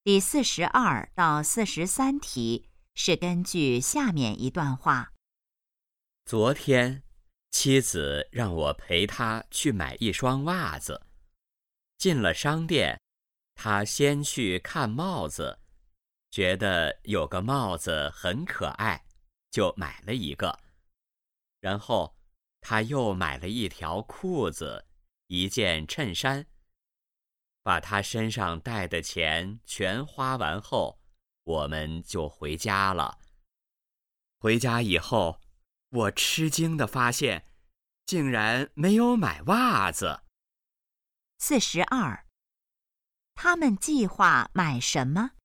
第42到43题是根据下面一段话。 昨天，妻子让我陪她去买一双袜子。进了商店，她先去看帽子，觉得有个帽子很可爱，就买了一个。然后，她又买了一条裤子，一件衬衫。把她身上带的钱全花完后，我们就回家了。回家以后，我吃惊地发现，竟然没有买袜子。 42，他们计划买什么？